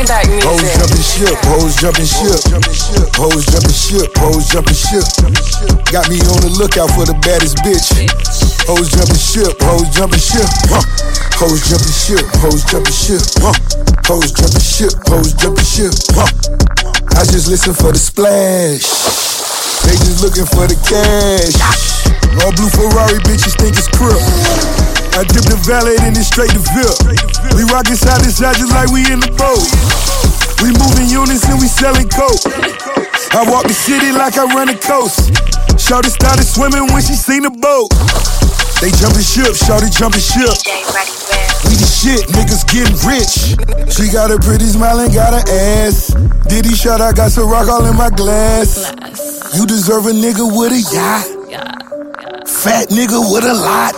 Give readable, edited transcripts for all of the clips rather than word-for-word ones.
throwback music. Hoes jumping ship, hoes jumping ship. Hoes jumping ship, hoes jumping ship. Got me on the lookout for the baddest bitch. Hoes jumping ship, hoes jumping ship. Hoes jumping ship, hoes jumping ship. Hoes jumping ship, hoes jumping ship. I just listen for the splash. They just looking for the cash. All blue Ferrari bitches think it's crip. I dip the valet and then straight to VIP. We rockin' side to side just like we in the boat. We moving units and we selling coke. I walk the city like I run the coast. Shorty started swimming when she seen the boat. They jumping ship, shorty jumping ship. We the shit, niggas getting rich. She got a pretty smile and got an ass. Diddy shot, I got some rock all in my glass. You deserve a nigga with a yacht. Fat nigga with a lot.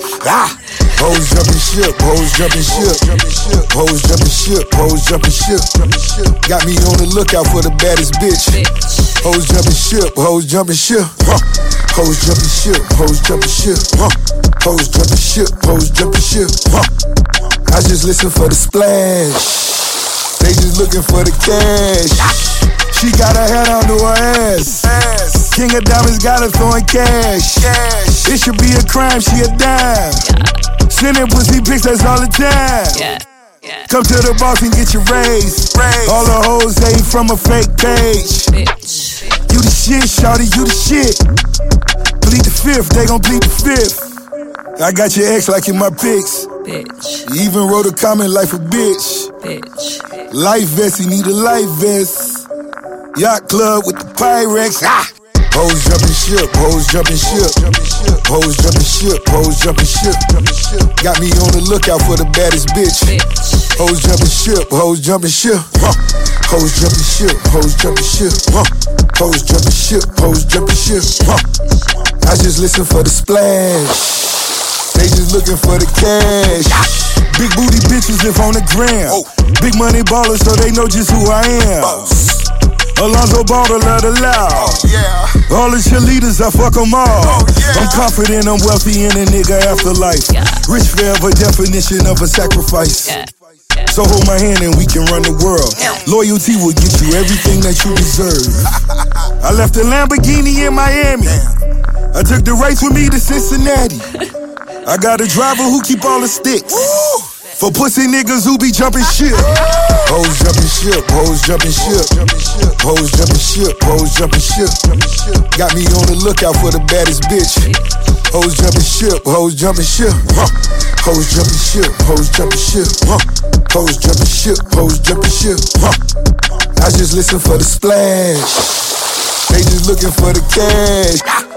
Hoes jumping ship, hoes jumping ship. Hoes jumping ship, hoes jumping ship. Got me on the lookout for the baddest bitch. Hoes jumping ship, hoes jumping ship. Hoes jumping ship, hoes jumping ship. Hoes jumping ship, hoes jumping ship. I just listen for the splash. They just looking for the cash. She got her head onto her ass. King of Diamonds got her throwing cash. It should be a crime, she a dime. Sending pussy pics, that's all the time. Come to the boss and get your raise. All the hoes ain't from a fake page. You the shit, shawty, you the shit. Plead the fifth, they gon' plead the fifth. I got your ex like in my pics. You even wrote a comment like a bitch. Life vest, you need a life vest. Yacht club with the Pyrex. Hoes jumping ship, hoes jumping ship. Hoes jumping ship, hoes jumping ship. Got me on the lookout for the baddest bitch. Hoes jumping ship, hoes jumping ship. Hoes jumping ship, hoes jumping ship. Hoes jumping ship, hoes jumping ship. I just listen for the splash. They just looking for the cash. Big booty bitches live on the gram. Big money ballers so they know just who I am. Alonzo Ball to let it loud. All the cheerleaders, I fuck them all. I'm confident I'm wealthy in a nigga afterlife. Rich forever, definition of a sacrifice. So hold my hand and we can run the world. Loyalty will get you everything that you deserve. I left a Lamborghini in Miami. I took the race with me to Cincinnati. I got a driver who keep all the sticks. For pussy niggas who be jumping ship. Hoes jumping ship, hoes jumping ship. Hoes jumping ship, hoes jumping ship. Got me on the lookout for the baddest bitch. Hoes jumping ship, hoes jumping ship. Hoes jumping ship, hoes jumping ship. Hoes jumping ship, hoes jumping ship. I just listen for the splash. They just looking for the cash.